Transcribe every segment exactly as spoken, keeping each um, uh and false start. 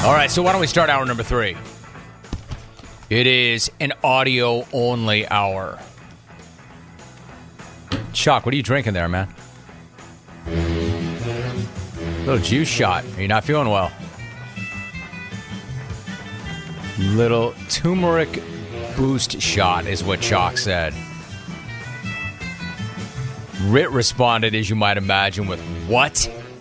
All right, so why don't we start hour number three? It is an audio-only hour. Chuck, what are you drinking there, man? Little juice shot. Are you not feeling well? Little turmeric boost shot is what Chuck said. Rit responded, as you might imagine, with what?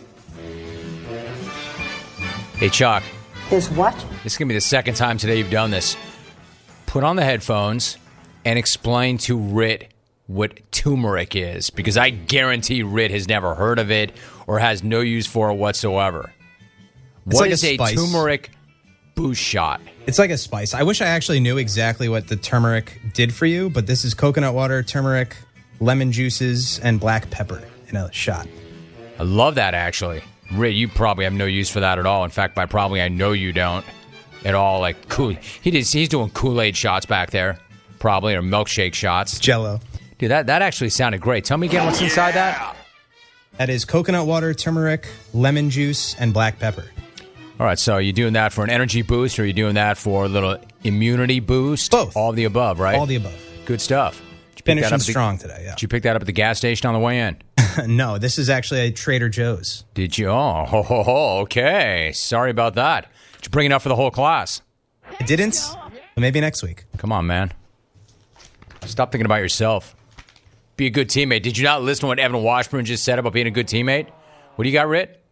Hey, Chuck. His what? This is going to be the second time today you've done this. Put on the headphones and explain to Rit what turmeric is, because I guarantee Rit has never heard of it or has no use for it whatsoever. It's What like is a a, spice. turmeric boost shot? It's like a spice. I wish I actually knew exactly what the turmeric did for you, but this is coconut water, turmeric, lemon juices, and black pepper in a shot. I love that, actually. Rit, you probably have no use for that at all. In fact, by probably, I know you don't at all. Like, cool. He does, he's doing Kool-Aid shots back there, probably, or milkshake shots. Jell-O. Dude, that, that actually sounded great. Tell me again what's inside that. That is coconut water, turmeric, lemon juice, and black pepper. All right, so are you doing that for an energy boost, or are you doing that for a little immunity boost? Both. All of the above, right? All the above. Good stuff. Did you pick that Finishing up at the- strong today, yeah. Did you pick that up at the gas station on the way in? No, this is actually a Trader Joe's. Did you? Oh, ho, ho, ho, okay. Sorry about that. Did you bring it up for the whole class? I didn't, but maybe next week. Come on, man. Stop thinking about yourself. Be a good teammate. Did you not listen to what Evan Washburn just said about being a good teammate? What do you got, Rit?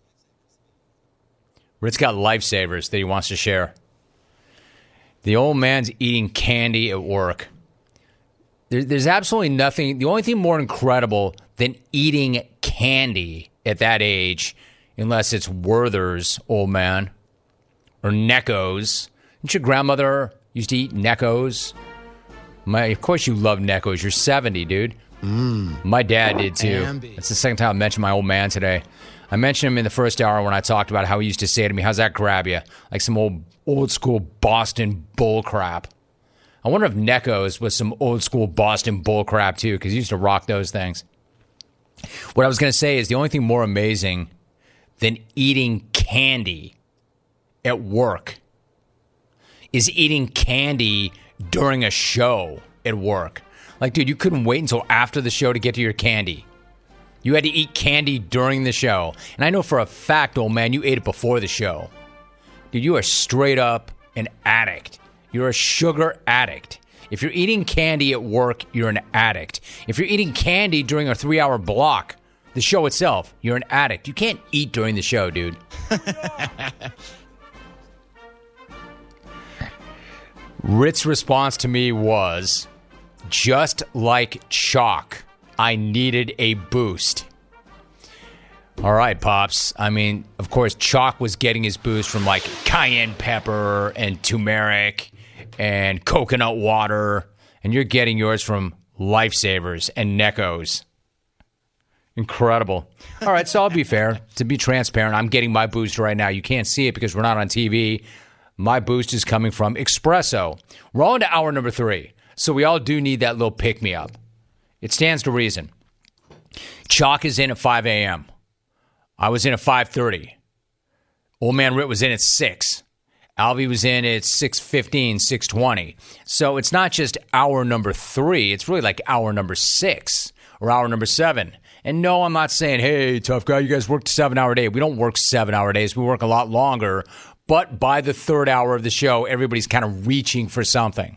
Rit's got lifesavers that he wants to share. The old man's eating candy at work. There, there's absolutely nothing. The only thing more incredible than eating candy at that age, unless it's Werther's, old man, or Necco's. Didn't your grandmother used to eat Necco's? My, of course you love Necco's. You're seventy, dude. Mm. My dad did too. Bambi. That's the second time I mentioned my old man today. I mentioned him in the first hour when I talked about how he used to say to me, "How's that grab you?" Like some old old school Boston bull crap. I wonder if Necco's was some old school Boston bull crap too, because he used to rock those things. What I was going to say is the only thing more amazing than eating candy at work is eating candy during a show at work. Like, dude, you couldn't wait until after the show to get to your candy. You had to eat candy during the show. And I know for a fact, old man, you ate it before the show. Dude, you are straight up an addict. You're a sugar addict. If you're eating candy at work, you're an addict. If you're eating candy during a three-hour block, the show itself, you're an addict. You can't eat during the show, dude. Rit's response to me was, just like chalk, I needed a boost. All right, Pops. I mean, of course, Chalk was getting his boost from, like, cayenne pepper and turmeric and coconut water, and you're getting yours from Lifesavers and Necco's. Incredible. All right, so I'll be fair. To be transparent, I'm getting my boost right now. You can't see it because we're not on T V. My boost is coming from Espresso. We're on to hour number three, so we all do need that little pick-me-up. It stands to reason. Chalk is in at five a.m. I was in at five thirty. Old Man Rit was in at six. Alvy was in at six fifteen, six twenty. So it's not just hour number three. It's really like hour number six or hour number seven. And no, I'm not saying, hey, tough guy, you guys worked a seven-hour day. We don't work seven-hour days. We work a lot longer. But by the third hour of the show, everybody's kind of reaching for something.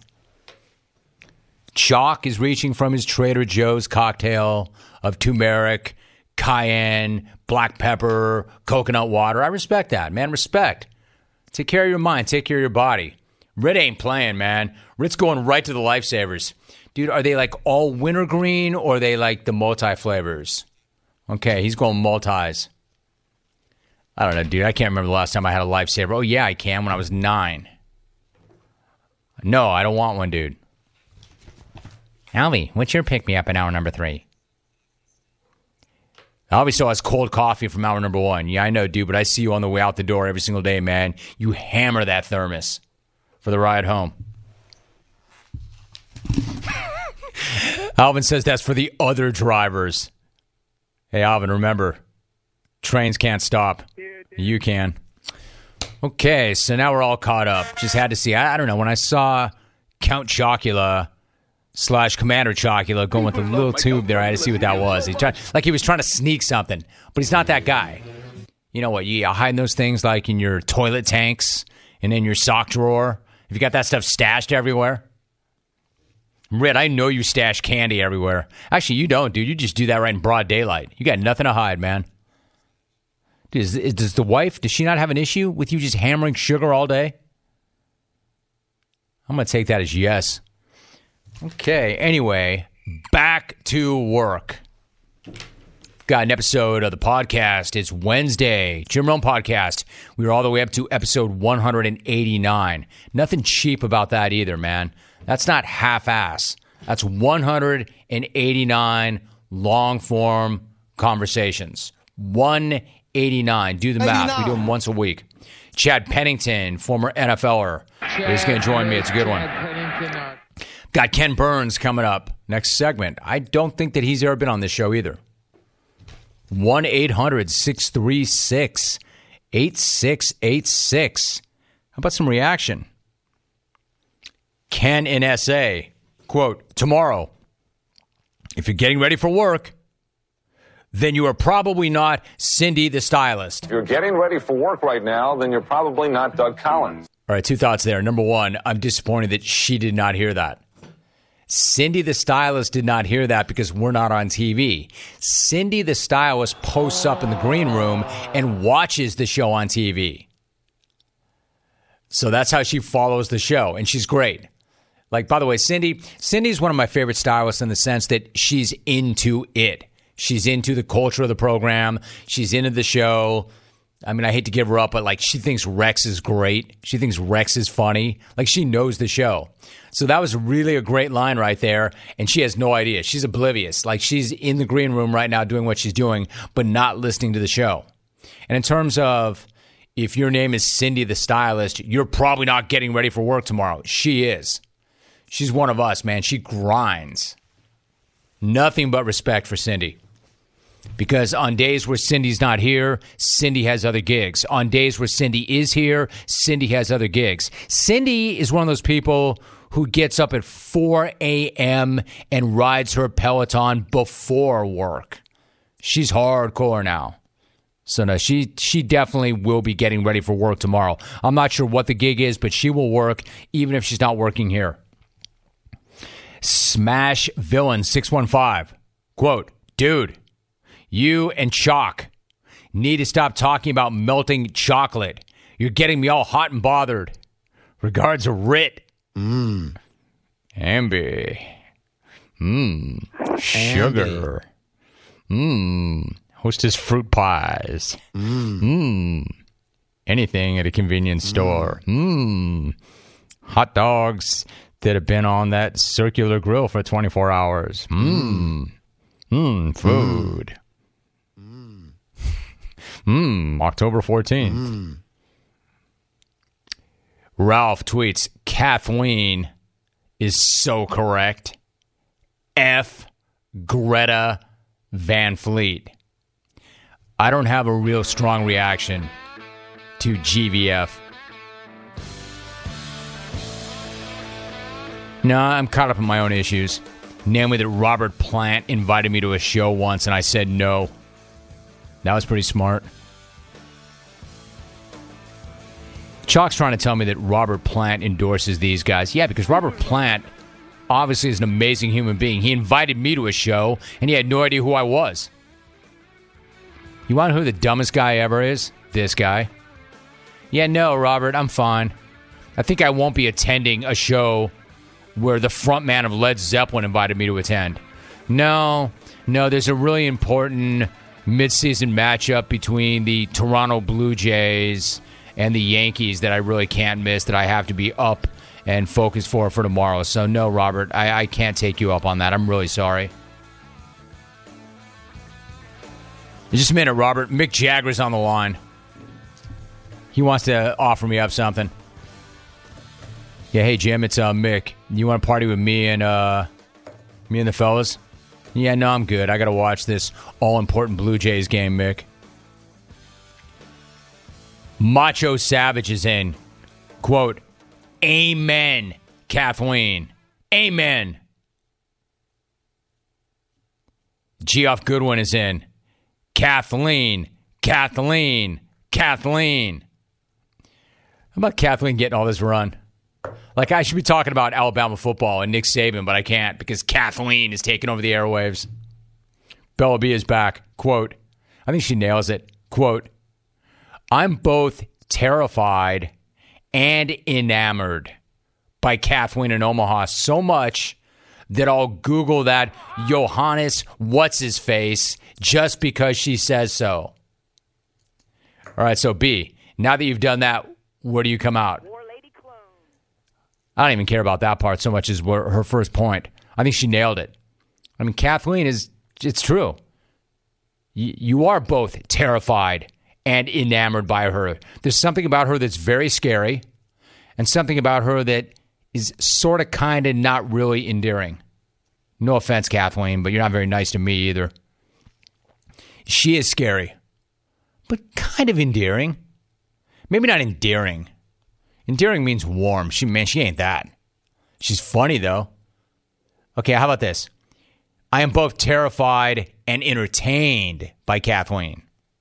Chalk is reaching from his Trader Joe's cocktail of turmeric, cayenne, black pepper, coconut water. I respect that, man. Respect. Take care of your mind. Take care of your body. Rit ain't playing, man. Rit's going right to the Lifesavers. Dude, are they like all wintergreen or are they like the multi-flavors? Okay, he's going multis. I don't know, dude. I can't remember the last time I had a Lifesaver. Oh, yeah, I can, when I was nine. No, I don't want one, dude. Alvy, what's your pick-me-up in hour number three? Alvy still has cold coffee from hour number one. Yeah, I know, dude, but I see you on the way out the door every single day, man. You hammer that thermos for the ride home. Alvin says that's for the other drivers. Hey, Alvin, remember, trains can't stop. You can. Okay, so now we're all caught up. Just had to see. I, I don't know. When I saw Count Chocula slash Commander Chocula going with the little tube there, I had to see what that was. He tried, like he was trying to sneak something, but he's not that guy. You know what? You hide those things like in your toilet tanks and in your sock drawer. If you got that stuff stashed everywhere. Red, I know you stash candy everywhere. Actually, you don't, dude. You just do that right in broad daylight. You got nothing to hide, man. Dude, is, is, does the wife, does she not have an issue with you just hammering sugar all day? I'm going to take that as yes. Okay, anyway, back to work. Got an episode of the podcast. It's Wednesday. Jim Rome Podcast. We are all the way up to episode one eighty-nine. Nothing cheap about that either, man. That's not half-ass. That's one eighty-nine long-form conversations. one eighty-nine. Do the math. eighty-nine. We do them once a week. Chad Pennington, former N F L er, is going to join me. It's a good one. Got Ken Burns coming up next segment. I don't think that he's ever been on this show either. one eight hundred six three six eight six eight six. How about some reaction? Ken in S A, quote, tomorrow, if you're getting ready for work, then you are probably not Cindy the stylist. If you're getting ready for work right now, then you're probably not Doug Collins. All right, two thoughts there. Number one, I'm disappointed that she did not hear that. Cindy the stylist did not hear that because we're not on T V. Cindy the stylist posts up in the green room and watches the show on T V. So that's how she follows the show, and she's great. Like, by the way, Cindy, Cindy's one of my favorite stylists in the sense that she's into it. She's into the culture of the program. She's into the show. I mean, I hate to give her up, but like she thinks Rex is great. She thinks Rex is funny. Like she knows the show. So that was really a great line right there. And she has no idea. She's oblivious. Like she's in the green room right now doing what she's doing, but not listening to the show. And in terms of if your name is Cindy the stylist, you're probably not getting ready for work tomorrow. She is. She's one of us, man. She grinds. Nothing but respect for Cindy. Because on days where Cindy's not here, Cindy has other gigs. On days where Cindy is here, Cindy has other gigs. Cindy is one of those people who gets up at four a.m. and rides her Peloton before work. She's hardcore now. So no, she she definitely will be getting ready for work tomorrow. I'm not sure what the gig is, but she will work even if she's not working here. Smash Villain six one five. Quote, dude, you and Chalk need to stop talking about melting chocolate. You're getting me all hot and bothered. Regards, Rit. Mmm. Ambi. Mmm. Sugar. Mmm. Hostess fruit pies. Mmm. Mmm. Anything at a convenience mm. store. Mmm. Hot dogs that have been on that circular grill for twenty-four hours. Mmm. Mmm. Food. Mmm. Mmm. October fourteenth. Mm. Ralph tweets, Kathleen is so correct. F. Greta Van Fleet. I don't have a real strong reaction to G V F. No, I'm caught up in my own issues. Namely that Robert Plant invited me to a show once and I said no. That was pretty smart. Chalk's trying to tell me that Robert Plant endorses these guys. Yeah, because Robert Plant obviously is an amazing human being. He invited me to a show and he had no idea who I was. You want to know who the dumbest guy ever is? This guy. Yeah, no, Robert, I'm fine. I think I won't be attending a show where the front man of Led Zeppelin invited me to attend. No, no, there's a really important midseason matchup between the Toronto Blue Jays and the Yankees that I really can't miss, that I have to be up and focused for for tomorrow. So no, Robert, I, I can't take you up on that. I'm really sorry. Just a minute, Robert. Mick Jagger's on the line. He wants to offer me up something. Yeah, hey, Jim, it's uh, Mick. You want to party with me and uh, me and the fellas? Yeah, no, I'm good. I got to watch this all-important Blue Jays game, Mick. Macho Savage is in. Quote, amen, Kathleen. Amen. Geoff Goodwin is in. Kathleen, Kathleen, Kathleen. How about Kathleen getting all this run? Like, I should be talking about Alabama football and Nick Saban, but I can't because Kathleen is taking over the airwaves. Bella B is back. Quote, I think she nails it. Quote, I'm both terrified and enamored by Kathleen in Omaha so much that I'll Google that Johannes what's-his-face just because she says so. All right, so B, now that you've done that, where do you come out? War Lady Clone. I don't even care about that part so much as her first point. I think she nailed it. I mean, Kathleen is, it's true. Y- you are both terrified and enamored by her. There's something about her that's very scary and something about her that is sort of kind of not really endearing. No offense, Kathleen, but you're not very nice to me either. She is scary, but kind of endearing. Maybe not endearing. Endearing means warm. She, man, she ain't that. She's funny, though. Okay, how about this? I am both terrified and entertained by Kathleen.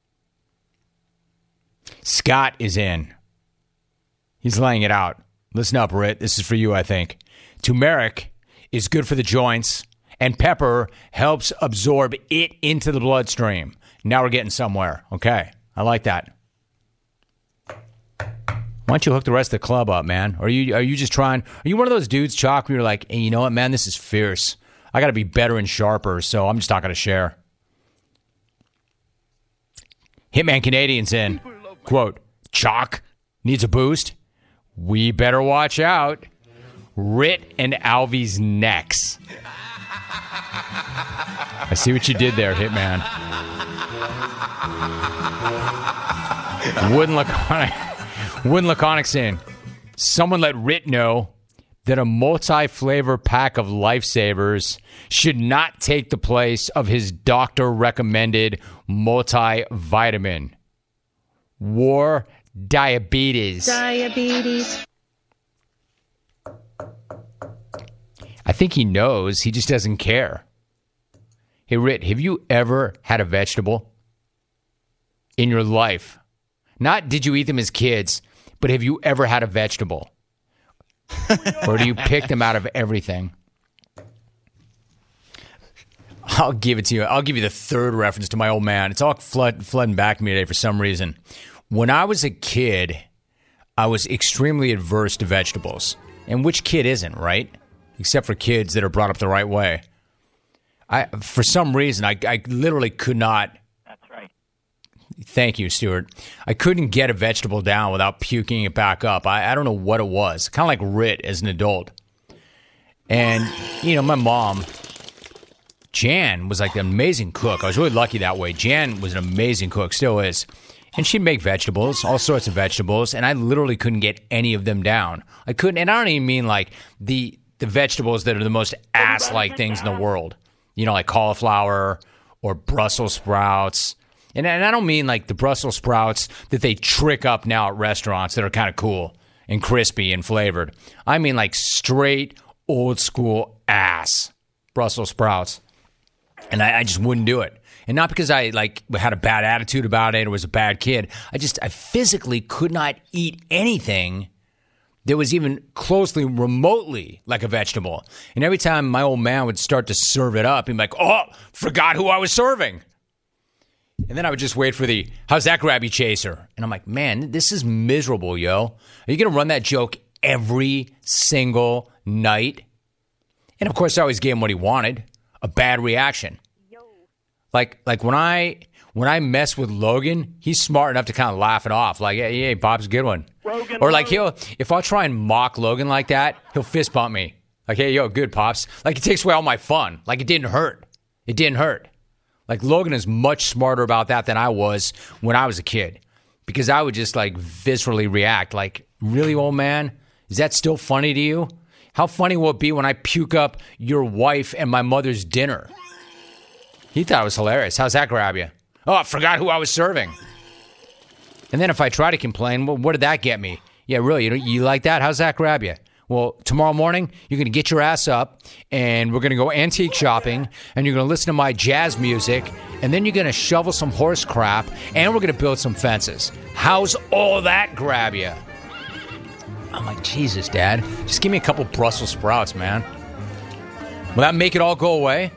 Scott is in. He's laying it out. Listen up, Rit. This is for you, I think. Turmeric is good for the joints, and pepper helps absorb it into the bloodstream. Now we're getting somewhere. Okay, I like that. Why don't you hook the rest of the club up, man? Or are you are you just trying? Are you one of those dudes, Chalk, where you're like, hey, you know what, man? This is fierce. I got to be better and sharper, so I'm just not going to share. Hitman Canadian's in. Quote, Chalk needs a boost. We better watch out. Rit and Alvy's necks. I see what you did there, Hitman. Wooden Laconic. Wooden Laconic's in. Someone let Rit know that a multi-flavor pack of Lifesavers should not take the place of his doctor-recommended multivitamin. War diabetes. Diabetes. I think he knows. He just doesn't care. Hey, Rit, have you ever had a vegetable in your life? Not did you eat them as kids, but have you ever had a vegetable? Or do you pick them out of everything? I'll give it to you. I'll give you the third reference to my old man. It's all flood, flooding back to me today for some reason. When I was a kid, I was extremely adverse to vegetables. And which kid isn't, right? Except for kids that are brought up the right way. I, for some reason, I, I literally could not. That's right. Thank you, Stuart. I couldn't get a vegetable down without puking it back up. I, I don't know what it was. Kind of like Rit as an adult. And, you know, my mom, Jan, was like an amazing cook. I was really lucky that way. Jan was an amazing cook, still is. And she'd make vegetables, all sorts of vegetables, and I literally couldn't get any of them down. I couldn't, and I don't even mean like the the vegetables that are the most ass-like things in the world. You know, like cauliflower or Brussels sprouts. And, and I don't mean like the Brussels sprouts that they trick up now at restaurants that are kind of cool and crispy and flavored. I mean like straight old-school ass Brussels sprouts. And I, I just wouldn't do it. And not because I like had a bad attitude about it or was a bad kid. I just, I physically could not eat anything that was even closely, remotely like a vegetable. And every time my old man would start to serve it up, he'd be like, oh, forgot who I was serving. And then I would just wait for the, how's that grabby chaser? And I'm like, man, this is miserable, yo. Are you going to run that joke every single night? And of course, I always gave him what he wanted, a bad reaction. Like, like when I when I mess with Logan, he's smart enough to kind of laugh it off. Like, hey, hey, Bob's a good one. Logan, or like he'll, if I try and mock Logan like that, he'll fist bump me. Like, hey, yo, good, Pops. Like, it takes away all my fun. Like, it didn't hurt. It didn't hurt. Like, Logan is much smarter about that than I was when I was a kid. Because I would just, like, viscerally react. Like, really, old man? Is that still funny to you? How funny will it be when I puke up your wife and my mother's dinner? He thought it was hilarious. How's that grab you? Oh, I forgot who I was serving. And then if I try to complain, well, what did that get me? Yeah, really, you, you like that? How's that grab you? Well, tomorrow morning, you're going to get your ass up, and we're going to go antique shopping, and you're going to listen to my jazz music, and then you're going to shovel some horse crap, and we're going to build some fences. How's all that grab you? I'm like, Jesus, Dad, just give me a couple Brussels sprouts, man. Will that make it all go away?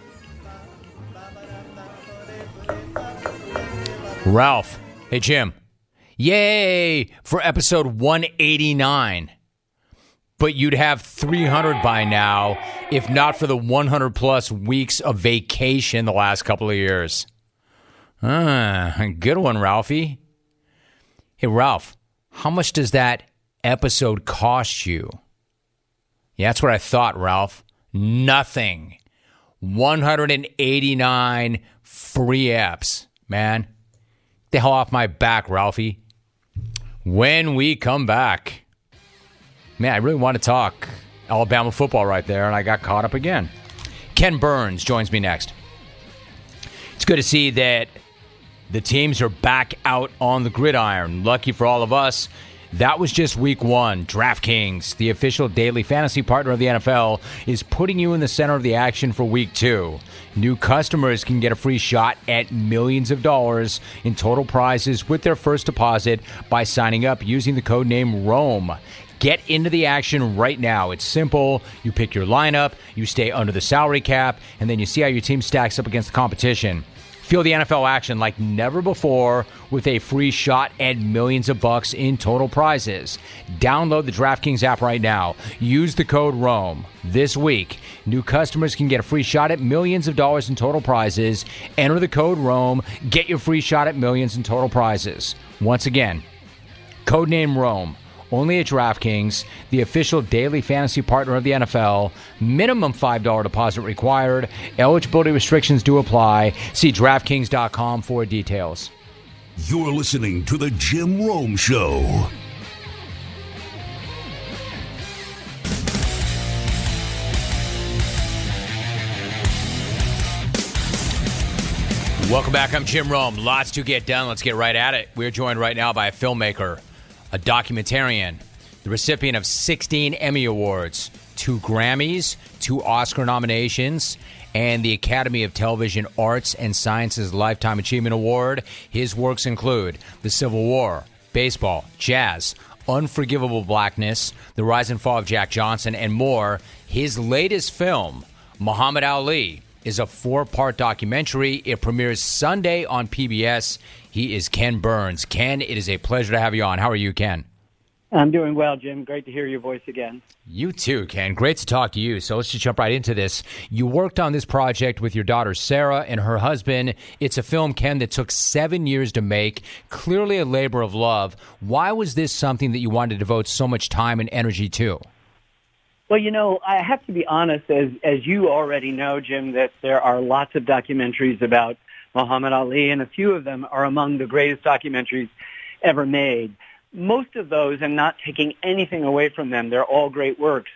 Ralph, hey, Jim. Yay for episode one eighty-nine. But you'd have three hundred by now, if not for the one hundred plus weeks of vacation the last couple of years. Ah, good one, Ralphie. Hey, Ralph, how much does that episode cost you? Yeah, that's what I thought, Ralph. Nothing. one hundred eighty-nine free apps, man. Get the hell off my back, Ralphie. When we come back... Man, I really want to talk Alabama football right there, and I got caught up again. Ken Burns joins me next. It's good to see that the teams are back out on the gridiron. Lucky for all of us, that was just week one. DraftKings, the official daily fantasy partner of the N F L, is putting you in the center of the action for week two. New customers can get a free shot at millions of dollars in total prizes with their first deposit by signing up using the code name ROME. Get into the action right now. It's simple. You pick your lineup, you stay under the salary cap, and then you see how your team stacks up against the competition. Feel the N F L action like never before with a free shot at millions of bucks in total prizes. Download the DraftKings app right now. Use the code ROME. This week, new customers can get a free shot at millions of dollars in total prizes. Enter the code ROME. Get your free shot at millions in total prizes. Once again, code name ROME. Only at DraftKings, the official daily fantasy partner of the N F L. Minimum five dollars deposit required. Eligibility restrictions do apply. See DraftKings dot com for details. You're listening to The Jim Rome Show. Welcome back. I'm Jim Rome. Lots to get done. Let's get right at it. We're joined right now by a filmmaker, a documentarian, the recipient of sixteen Emmy Awards, two Grammys, two Oscar nominations, and the Academy of Television Arts and Sciences Lifetime Achievement Award. His works include The Civil War, Baseball, Jazz, Unforgivable Blackness, The Rise and Fall of Jack Johnson, and more. His latest film, Muhammad Ali, is a four-part documentary. It premieres Sunday on P B S. He is Ken Burns. Ken, it is a pleasure to have you on. How are you, Ken? I'm doing well, Jim. Great to hear your voice again. You too, Ken. Great to talk to you. So let's just jump right into this. You worked on this project with your daughter, Sarah, and her husband. It's a film, Ken, that took seven years to make. Clearly a labor of love. Why was this something that you wanted to devote so much time and energy to? Well, you know, I have to be honest, as as you already know, Jim, that there are lots of documentaries about Muhammad Ali, and a few of them are among the greatest documentaries ever made. Most of those, and not taking anything away from them, they're all great works.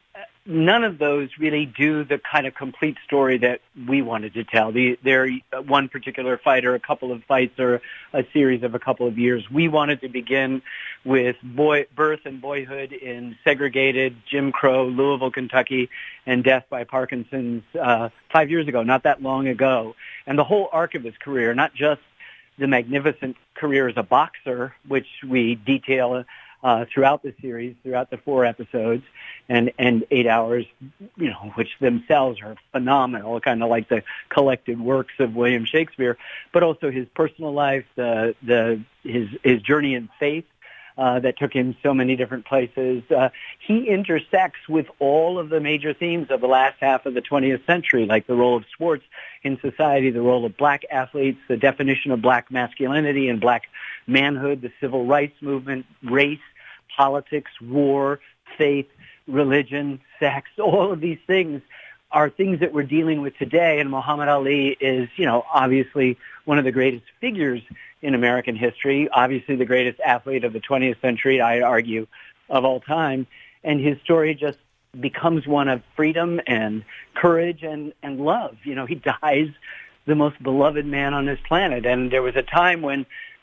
None of those really do the kind of complete story that we wanted to tell. The, they're one particular fight or a couple of fights or a series of a couple of years. We wanted to begin with boy, birth and boyhood in segregated Jim Crow, Louisville, Kentucky, and death by Parkinson's uh, five years ago, not that long ago. And the whole arc of his career, not just the magnificent career as a boxer, which we detail uh, throughout the series, throughout the four episodes and, and eight hours, you know, which themselves are phenomenal, kind of like the collected works of William Shakespeare, but also his personal life, the, the, his, his journey in faith, Uh, that took him so many different places. Uh, he intersects with all of the major themes of the last half of the twentieth century, like the role of sports in society, the role of black athletes, the definition of black masculinity and black manhood, the civil rights movement, race, politics, war, faith, religion, sex. All of these things are things that we're dealing with today, and Muhammad Ali is, you know, obviously one of the greatest figures in American history, obviously the greatest athlete of the twentieth century, I'd argue, of all time. And his story just becomes one of freedom and courage and, and love. You know, he dies the most beloved man on this planet. And there was a time when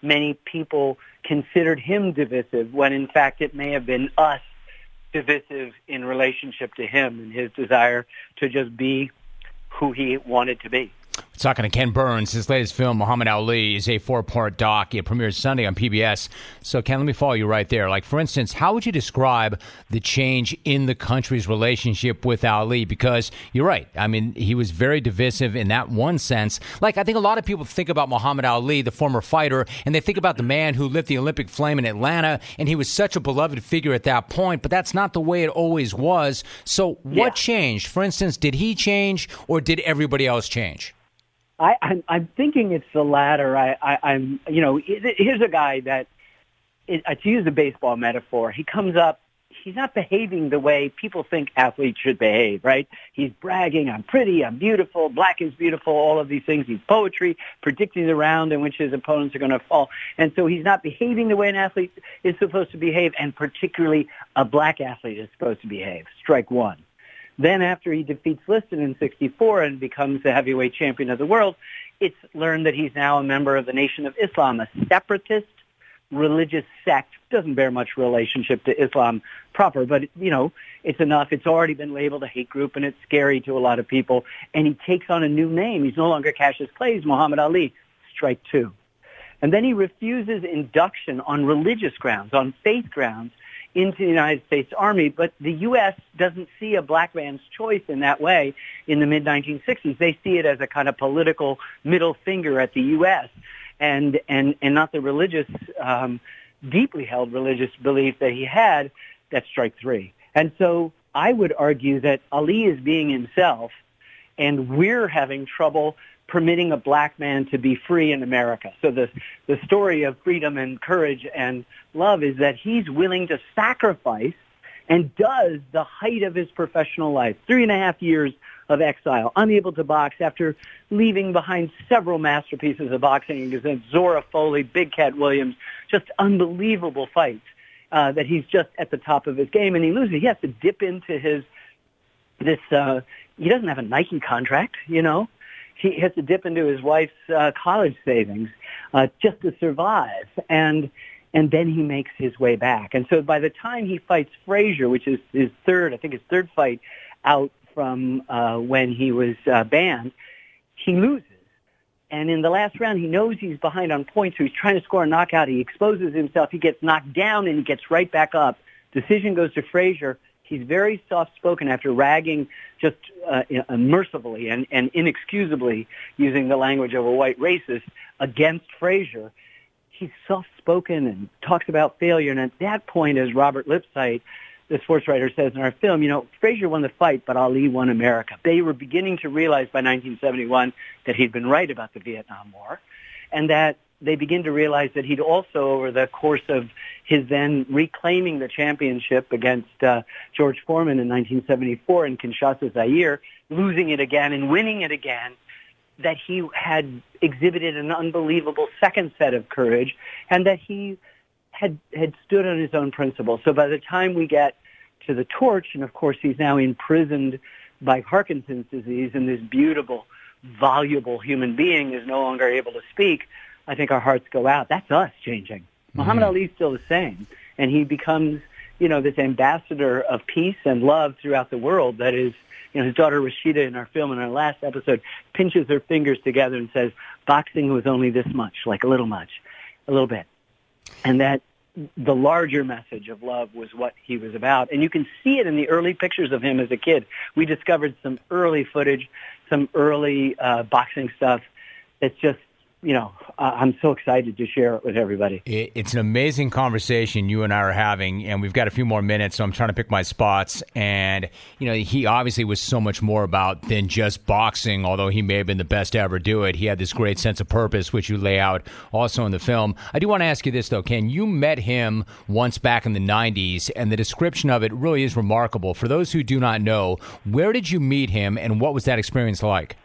many people considered him divisive when in fact it may have been us divisive in relationship to him and his desire to just be who he wanted to be. We're talking to Ken Burns. His latest film, Muhammad Ali, is a four-part doc. It premieres Sunday on P B S. So, Ken, let me follow you right there. Like, for instance, how would you describe the change in the country's relationship with Ali? Because you're right. I mean, he was very divisive in that one sense. Like, I think a lot of people think about Muhammad Ali, the former fighter, and they think about the man who lit the Olympic flame in Atlanta, and he was such a beloved figure at that point, but that's not the way it always was. So what Yeah. changed? For instance, did he change, or did everybody else change? I, I'm, I'm thinking it's the latter. I, I, I'm, you know, here's a guy that, it, to use a baseball metaphor, he comes up, he's not behaving the way people think athletes should behave, right? He's bragging, I'm pretty, I'm beautiful, black is beautiful, all of these things. He's poetry, predicting the round in which his opponents are going to fall. And so he's not behaving the way an athlete is supposed to behave, and particularly a black athlete is supposed to behave. Strike one. Then after he defeats Liston in sixty-four and becomes the heavyweight champion of the world, it's learned that he's now a member of the Nation of Islam, a separatist religious sect. Doesn't bear much relationship to Islam proper, but, you know, it's enough. It's already been labeled a hate group, and it's scary to a lot of people. And he takes on a new name. He's no longer Cassius Clay. He's Muhammad Ali. Strike two. And then he refuses induction on religious grounds, on faith grounds, into the United States Army, but the U S doesn't see a black man's choice in that way in the mid nineteen sixties. They see it as a kind of political middle finger at the U S and and and not the religious, um, deeply held religious belief that he had. That's strike three. And so I would argue that Ali is being himself, and we're having trouble permitting a black man to be free in America. So the the story of freedom and courage and love is that he's willing to sacrifice, and does, the height of his professional life, three and a half years of exile, unable to box after leaving behind several masterpieces of boxing against Zora Foley, Big Cat Williams, just unbelievable fights, uh, that he's just at the top of his game, and he loses. He has to dip into his, this, uh, he doesn't have a Nike contract, you know. He has to dip into his wife's uh, college savings uh, just to survive, and and then he makes his way back. And so by the time he fights Frazier, which is his third, I think his third fight out from uh, when he was uh, banned, he loses. And in the last round, he knows he's behind on points, so he's trying to score a knockout. He exposes himself. He gets knocked down, and he gets right back up. Decision goes to Frazier. He's very soft-spoken after ragging just uh, mercifully and, and inexcusably, using the language of a white racist, against Frazier. He's soft-spoken and talks about failure. And at that point, as Robert Lipsyte, the sports writer, says in our film, you know, Frazier won the fight, but Ali won America. They were beginning to realize by nineteen seventy-one that he'd been right about the Vietnam War, and that they begin to realize that he'd also, over the course of his then reclaiming the championship against uh, George Foreman in nineteen seventy-four in Kinshasa, Zaire, losing it again and winning it again, that he had exhibited an unbelievable second set of courage, and that he had had stood on his own principles. So by the time we get to the torch, and of course he's now imprisoned by Parkinson's disease, and this beautiful, voluble human being is no longer able to speak, I think our hearts go out. That's us changing. Mm-hmm. Muhammad Ali's still the same, and he becomes, you know, this ambassador of peace and love throughout the world. That is, you know, his daughter Rashida in our film, in our last episode, pinches her fingers together and says, boxing was only this much, like a little much, a little bit. And that the larger message of love was what he was about. And you can see it in the early pictures of him as a kid. We discovered some early footage, some early uh, boxing stuff that's just, you know, uh, I'm so excited to share it with everybody. It's an amazing conversation you and I are having, and we've got a few more minutes, so I'm trying to pick my spots. And, you know, he obviously was so much more about than just boxing, although he may have been the best to ever do it. He had this great sense of purpose, which you lay out also in the film. I do want to ask you this, though, Ken. You met him once back in the nineties, and the description of it really is remarkable. For those who do not know, where did you meet him, and what was that experience like?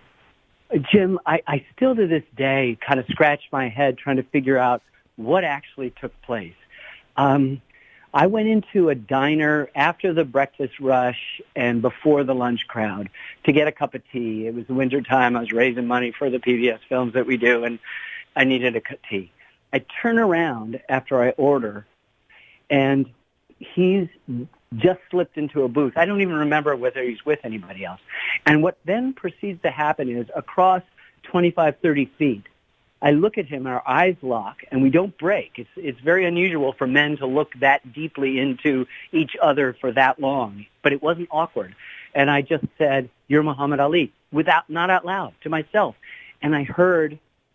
Jim, I, I still to this day kind of scratch my head trying to figure out what actually took place. Um, I went into a diner after the breakfast rush and before the lunch crowd to get a cup of tea. It was the winter time. I was raising money for the P B S films that we do, and I needed a cup of tea. I turn around after I order, and he's just slipped into a booth. I don't even remember whether he's with anybody else. And what then proceeds to happen is across twenty-five, thirty feet, I look at him, our eyes lock, and we don't break. It's it's very unusual for men to look that deeply into each other for that long, but it wasn't awkward. And I just said, "You're Muhammad Ali," without, not out loud, to myself. And I heard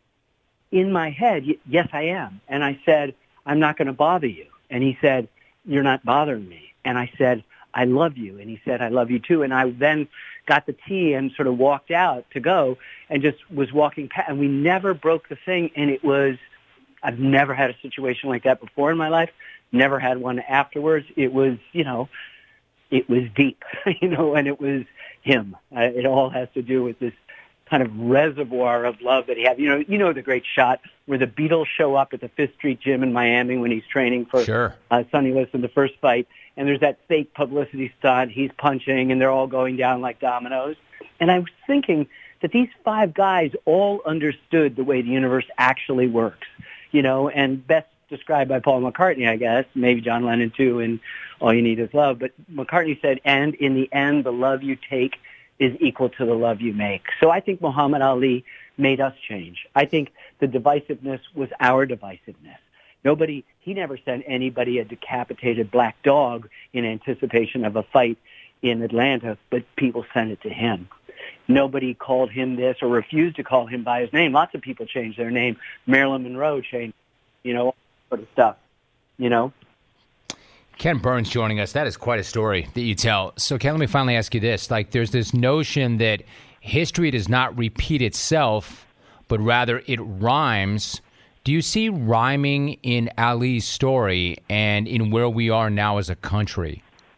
in my head, "Yes, I am." And I said, "I'm not going to bother you." And he said, "You're not bothering me." And I said, "I love you." And he said, "I love you too." And I then got the tea and sort of walked out to go and just was walking past. And we never broke the thing. And it was, I've never had a situation like that before in my life. Never had one afterwards. It was, you know, it was deep, you know, and it was him. Uh, it all has to do with this kind of reservoir of love that he had. You know, you know the great shot where the Beatles show up at the Fifth Street Gym in Miami when he's training for sure. uh, Sonny Liston, the first fight. And there's that fake publicity stunt. He's punching, and they're all going down like dominoes. And I was thinking that these five guys all understood the way the universe actually works, you know, and best described by Paul McCartney, I guess, maybe John Lennon too, in All You Need Is Love. But McCartney said, "And in the end, the love you take is equal to the love you make." So I think Muhammad Ali made us change. I think the divisiveness was our divisiveness. Nobody, he never sent anybody a decapitated black dog in anticipation of a fight in Atlanta, but people sent it to him. Nobody called him this or refused to call him by his name. Lots of people changed their name. Marilyn Monroe changed, you know, all sort of stuff, you know. Ken Burns joining us. That is quite a story that you tell. So, Ken, let me finally ask you this. Like, there's this notion that history does not repeat itself, but rather it rhymes. Do you see rhyming in Ali's story and in where we are now as a country?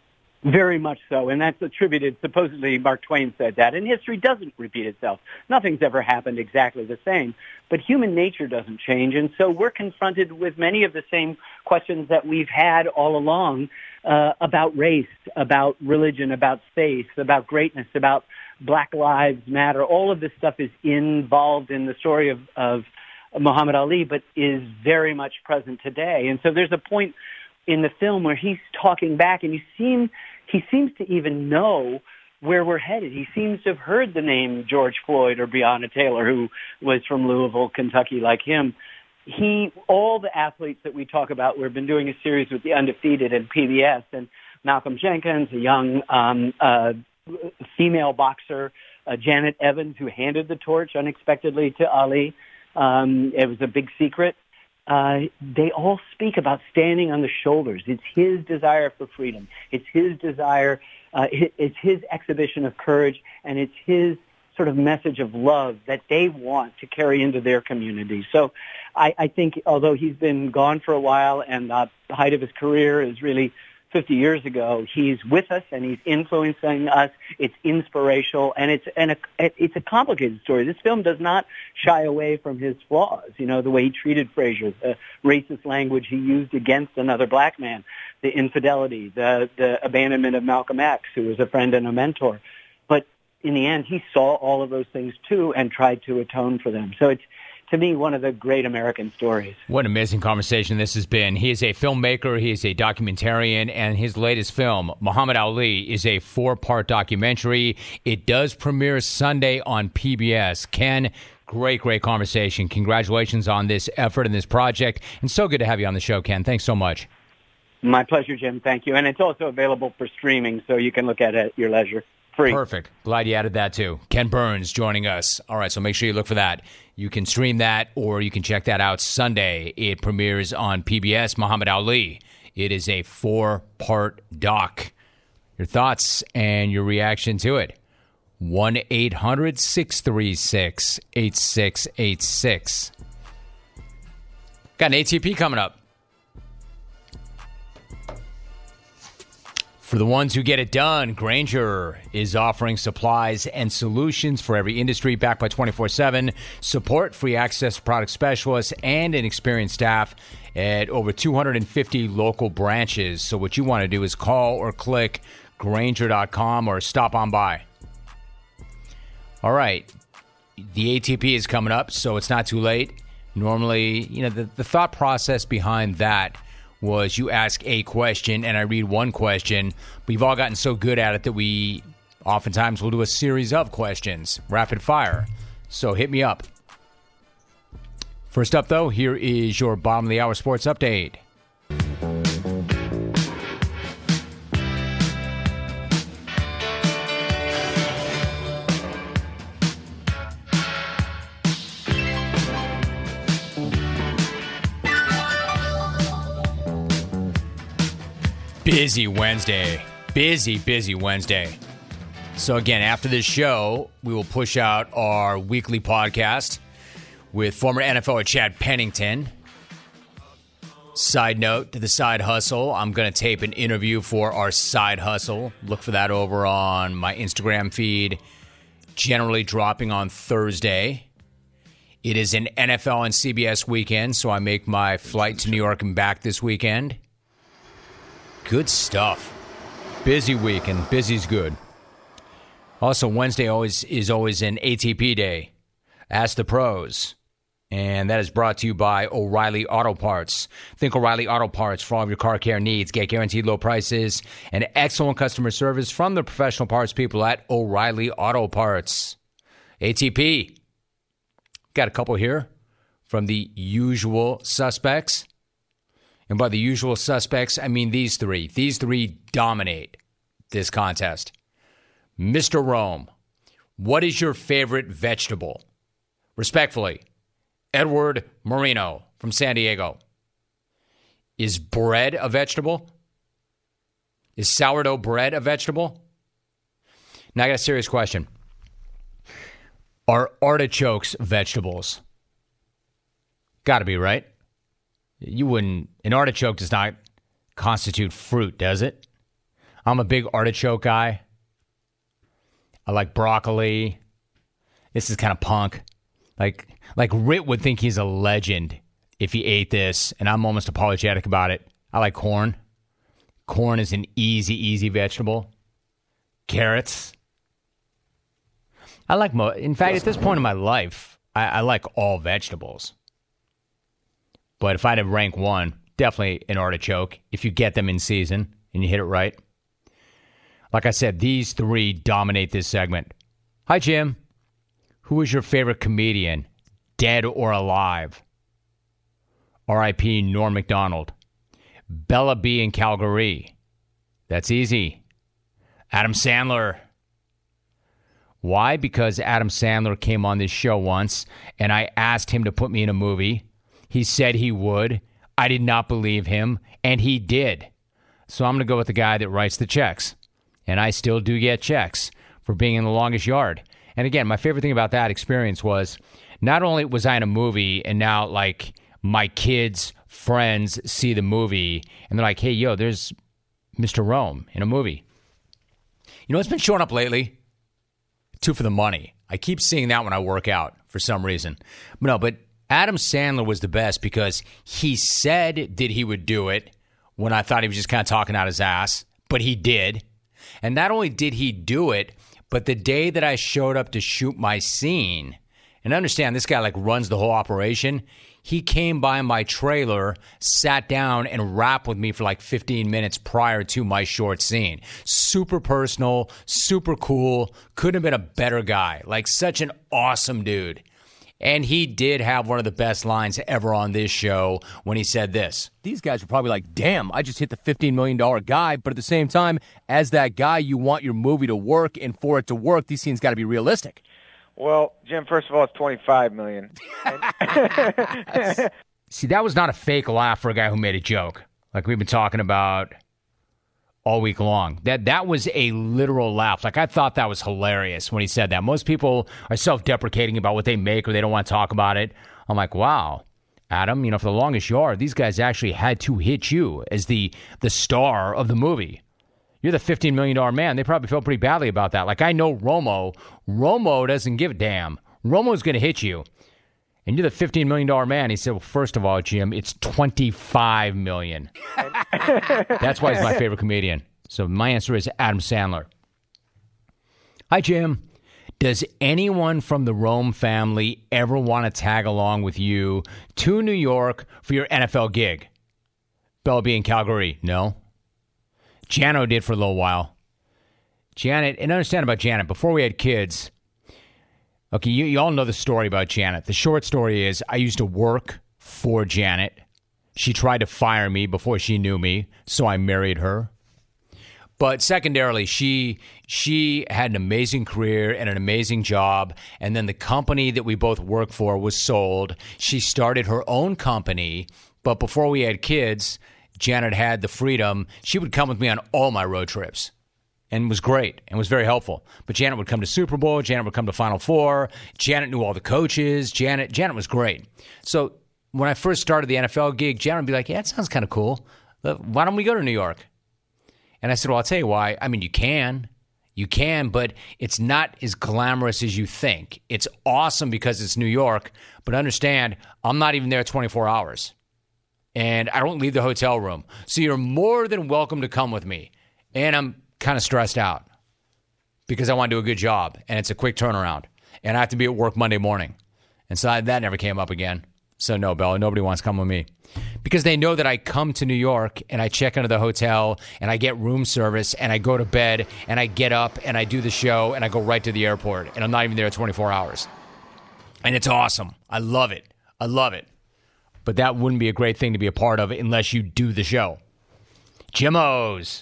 Very much so, and that's attributed, supposedly Mark Twain said that, and history doesn't repeat itself. Nothing's ever happened exactly the same, but human nature doesn't change, and so we're confronted with many of the same questions that we've had all along uh, about race, about religion, about faith, about greatness, about Black Lives Matter. All of this stuff is involved in the story of, of Muhammad Ali, but is very much present today. And so there's a point in the film where he's talking back, and you seem he seems to even know where we're headed. He seems to have heard the name George Floyd or Breonna Taylor, who was from Louisville, Kentucky, like him. He, all the athletes that we talk about, we've been doing a series with the Undefeated and P B S, and Malcolm Jenkins, a young um, uh, female boxer, uh, Janet Evans, who handed the torch unexpectedly to Ali. Um, it was a big secret. Uh, they all speak about standing on the shoulders. It's his desire for freedom. It's his desire. Uh, it's his exhibition of courage, and it's his sort of message of love that they want to carry into their community. So I, I think although he's been gone for a while and uh, the height of his career is really fifty years ago, he's with us and he's influencing us. It's inspirational, and it's and a, it's a complicated story. This film does not shy away from his flaws. You know, the way he treated Frazier, the racist language he used against another black man, the infidelity, the the abandonment of Malcolm X, who was a friend and a mentor. But in the end, he saw all of those things too and tried to atone for them. So it's, to me, one of the great American stories. What an amazing conversation this has been. He is a filmmaker, he is a documentarian, and his latest film, Muhammad Ali, is a four-part documentary. It does premiere Sunday on P B S. Ken, great, great conversation. Congratulations on this effort and this project. And so good to have you on the show, Ken. Thanks so much. My pleasure, Jim. Thank you. And it's also available for streaming, so you can look at it at your leisure. Free. Perfect. Glad you added that, too. Ken Burns joining us. All right, so make sure you look for that. You can stream that, or you can check that out Sunday. It premieres on P B S, Muhammad Ali. It is a four-part doc. Your thoughts and your reaction to it. one eight hundred six three six eight six eight six. Got an A T P coming up. For the ones who get it done, Grainger is offering supplies and solutions for every industry, backed by twenty-four seven support, free access to product specialists, and an experienced staff at over two hundred fifty local branches. So what you want to do is call or click Grainger dot com or stop on by. All right. The A T P is coming up, so it's not too late. Normally, you know, the, the thought process behind that was you ask a question and I read one question. We've all gotten so good at it that we oftentimes will do a series of questions, rapid fire. So hit me up. First up, though, here is your bottom of the hour sports update. Busy Wednesday. Busy, busy Wednesday. So again, after this show, we will push out our weekly podcast with former N F L er Chad Pennington. Side note to the side hustle, I'm going to tape an interview for our side hustle. Look for that over on my Instagram feed, generally dropping on Thursday. It is an N F L and C B S weekend, so I make my flight to New York and back this weekend. Good stuff. Busy week, and busy's good. Also, Wednesday always is always an A T P day. Ask the pros. And that is brought to you by O'Reilly Auto Parts. Think O'Reilly Auto Parts for all of your car care needs. Get guaranteed low prices and excellent customer service from the professional parts people at O'Reilly Auto Parts. A T P. Got a couple here from the usual suspects. And by the usual suspects, I mean these three. These three dominate this contest. Mister Rome, what is your favorite vegetable? Respectfully, Edward Marino from San Diego. Is bread a vegetable? Is sourdough bread a vegetable? Now I got a serious question. Are artichokes vegetables? Got to be, right? You wouldn't, an artichoke does not constitute fruit, does it? I'm a big artichoke guy. I like broccoli. This is kind of punk. Like, like Rit would think he's a legend if he ate this, and I'm almost apologetic about it. I like corn. Corn is an easy, easy vegetable. Carrots. I like, mo- in fact, at this point in my life, I, I like all vegetables. But if I had to rank one, definitely an artichoke, if you get them in season and you hit it right. Like I said, these three dominate this segment. Hi, Jim. Who is your favorite comedian, dead or alive? R I P Norm Macdonald. Bella B in Calgary. That's easy. Adam Sandler. Why? Because Adam Sandler came on this show once, and I asked him to put me in a movie. He said he would. I did not believe him, and he did. So I'm going to go with the guy that writes the checks. And I still do get checks for being in The Longest Yard. And again, my favorite thing about that experience was not only was I in a movie and now, like, my kids' friends see the movie and they're like, hey, yo, there's Mister Rome in a movie. You know what's been showing up lately? Two for the Money. I keep seeing that when I work out for some reason. But no, but Adam Sandler was the best because he said that he would do it when I thought he was just kind of talking out his ass, but he did. And not only did he do it, but the day that I showed up to shoot my scene, and understand this guy like runs the whole operation, he came by my trailer, sat down, and rapped with me for like fifteen minutes prior to my short scene. Super personal, super cool, couldn't have been a better guy. Like such an awesome dude. And he did have one of the best lines ever on this show when he said this. These guys are probably like, damn, I just hit the fifteen million dollars guy. But at the same time, as that guy, you want your movie to work. And for it to work, these scenes got to be realistic. Well, Jim, first of all, it's twenty-five million dollars. See, that was not a fake laugh for a guy who made a joke. Like we've been talking about all week long. That that was a literal laugh. Like, I thought that was hilarious when he said that. Most people are self-deprecating about what they make or they don't want to talk about it. I'm like, wow, Adam, you know, for The Longest Yard, these guys actually had to hit you as the the star of the movie. You're the fifteen million dollars man. They probably felt pretty badly about that. Like, I know Romo. Romo doesn't give a damn. Romo's going to hit you. And you're the fifteen million dollars man. He said, well, first of all, Jim, it's twenty-five million dollars. That's why he's my favorite comedian. So my answer is Adam Sandler. Hi, Jim. Does anyone from the Rome family ever want to tag along with you to New York for your N F L gig? Bella B in Calgary, no. Jano did for a little while. Janet, and understand about Janet, before we had kids, okay, you, you all know the story about Janet. The short story is I used to work for Janet. She tried to fire me before she knew me, so I married her. But secondarily, she she had an amazing career and an amazing job, and then the company that we both worked for was sold. She started her own company, but before we had kids, Janet had the freedom. She would come with me on all my road trips, and was great and was very helpful. But Janet would come to Super Bowl. Janet would come to Final Four. Janet knew all the coaches. Janet Janet was great. So when I first started the N F L gig, Janet would be like, yeah, that sounds kind of cool. Why don't we go to New York? And I said, well, I'll tell you why. I mean, you can. You can, but it's not as glamorous as you think. It's awesome because it's New York, but understand, I'm not even there twenty-four hours. And I don't leave the hotel room. So you're more than welcome to come with me. And I'm kind of stressed out because I want to do a good job, and it's a quick turnaround. And I have to be at work Monday morning. And so I, that never came up again. So no, Bella, nobody wants to come with me. Because they know that I come to New York and I check into the hotel and I get room service and I go to bed and I get up and I do the show and I go right to the airport. And I'm not even there twenty-four hours. And it's awesome. I love it. I love it. But that wouldn't be a great thing to be a part of unless you do the show. Jimmos,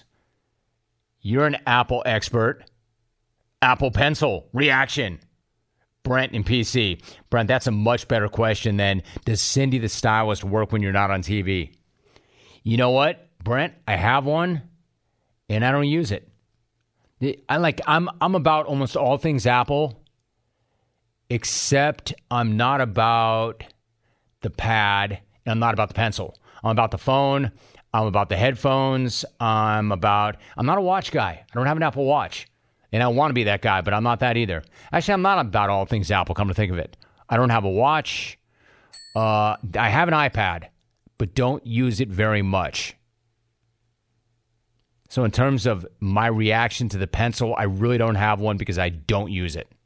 you're an Apple expert. Apple Pencil, reaction. Brent in P C. Brent, that's a much better question than, does Cindy the stylist work when you're not on T V? You know what, Brent? I have one, and I don't use it. I like. I'm. I'm about almost all things Apple, except I'm not about the pad, and I'm not about the pencil. I'm about the phone. I'm about the headphones. I'm about. I'm not a watch guy. I don't have an Apple Watch. And I want to be that guy, but I'm not that either. Actually, I'm not about all things Apple, come to think of it. I don't have a watch. Uh, I have an iPad, but don't use it very much. So in terms of my reaction to the pencil, I really don't have one because I don't use it.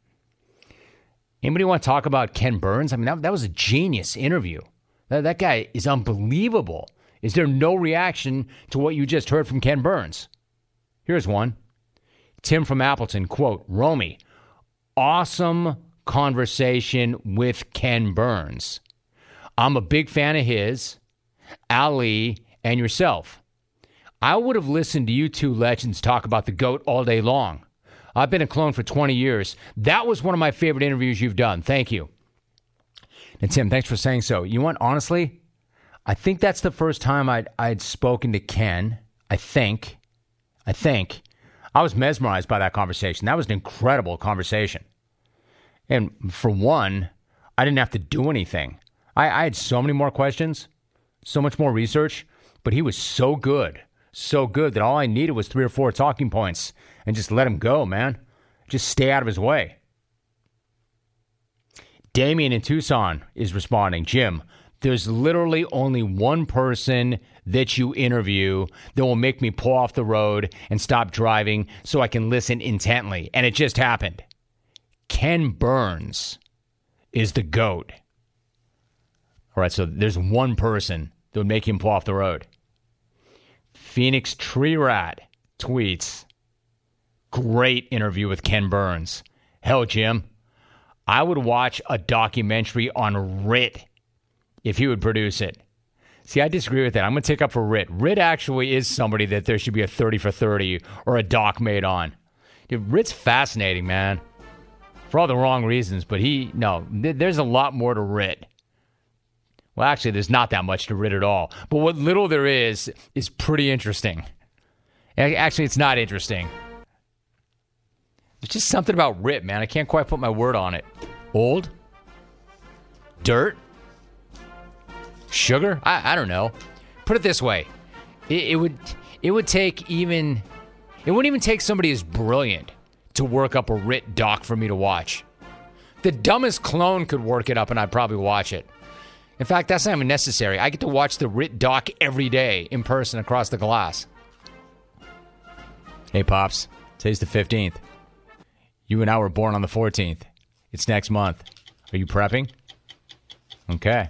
Anybody want to talk about Ken Burns? I mean, that, that was a genius interview. That, that guy is unbelievable. Is there no reaction to what you just heard from Ken Burns? Here's one. Tim from Appleton, quote, Romy, awesome conversation with Ken Burns. I'm a big fan of his, Ali, and yourself. I would have listened to you two legends talk about the GOAT all day long. I've been a clone for twenty years. That was one of my favorite interviews you've done. Thank you. And Tim, thanks for saying so. You know what? Honestly, I think that's the first time I'd, I'd spoken to Ken. I think. I think. I was mesmerized by that conversation. That was an incredible conversation. And for one, I didn't have to do anything. I, I had so many more questions, so much more research, but he was so good, so good that all I needed was three or four talking points and just let him go, man. Just stay out of his way. Damien in Tucson is responding. Jim, there's literally only one person that you interview that will make me pull off the road and stop driving so I can listen intently. And it just happened. Ken Burns is the GOAT. All right, so there's one person that would make him pull off the road. Phoenix Tree Rat tweets, great interview with Ken Burns. Hell, Jim, I would watch a documentary on R I T if he would produce it. See, I disagree with that. I'm going to take up for R I T. R I T actually is somebody that there should be a thirty for thirty or a doc made on. Dude, R I T's fascinating, man. For all the wrong reasons, but he, no, th- there's a lot more to R I T. Well, actually, there's not that much to R I T at all. But what little there is, is pretty interesting. Actually, it's not interesting. There's just something about R I T, man. I can't quite put my word on it. Old? Dirt? Sugar? I, I don't know. Put it this way. It, it would it would take even... It wouldn't even take somebody as brilliant to work up a R I T doc for me to watch. The dumbest clone could work it up and I'd probably watch it. In fact, that's not even necessary. I get to watch the R I T doc every day in person across the glass. Hey, Pops. Today's the fifteenth. You and I were born on the fourteenth. It's next month. Are you prepping? Okay.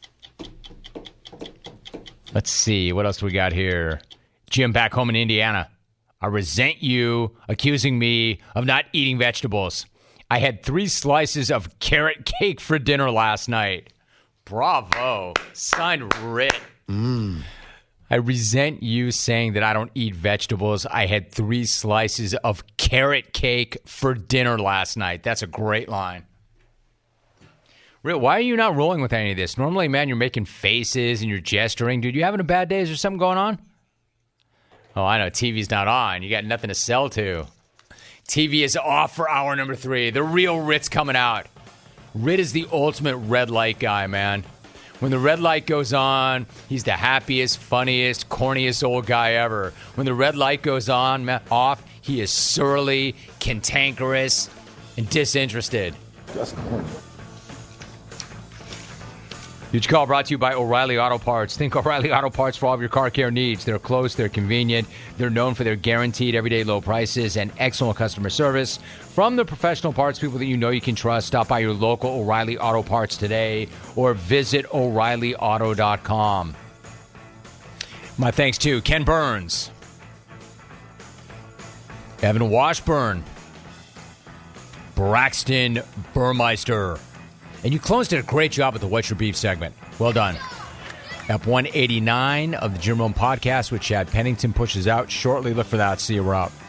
Let's see. What else do we got here? Jim, back home in Indiana. I resent you accusing me of not eating vegetables. I had three slices of carrot cake for dinner last night. Bravo. Signed, Rit. Mm. I resent you saying that I don't eat vegetables. I had three slices of carrot cake for dinner last night. That's a great line. Rit, why are you not rolling with any of this? Normally, man, you're making faces and you're gesturing. Dude, you having a bad day? Is there something going on? Oh, I know. T V's not on. You got nothing to sell to. T V is off for hour number three. The real Rit's coming out. Rit is the ultimate red light guy, man. When the red light goes on, he's the happiest, funniest, corniest old guy ever. When the red light goes on, off, he is surly, cantankerous, and disinterested. Just corny. Huge Call brought to you by O'Reilly Auto Parts. Think O'Reilly Auto Parts for all of your car care needs. They're close, they're convenient, they're known for their guaranteed everyday low prices and excellent customer service. From the professional parts people that you know you can trust, stop by your local O'Reilly Auto Parts today or visit O'Reilly Auto dot com. My thanks to Ken Burns, Evan Washburn, Braxton Burmeister. And you clones did a great job with the What's Your Beef segment. Well done. Ep one eighty-nine of the Jim Rome podcast, which Chad Pennington pushes out shortly. Look for that. See you, we're out.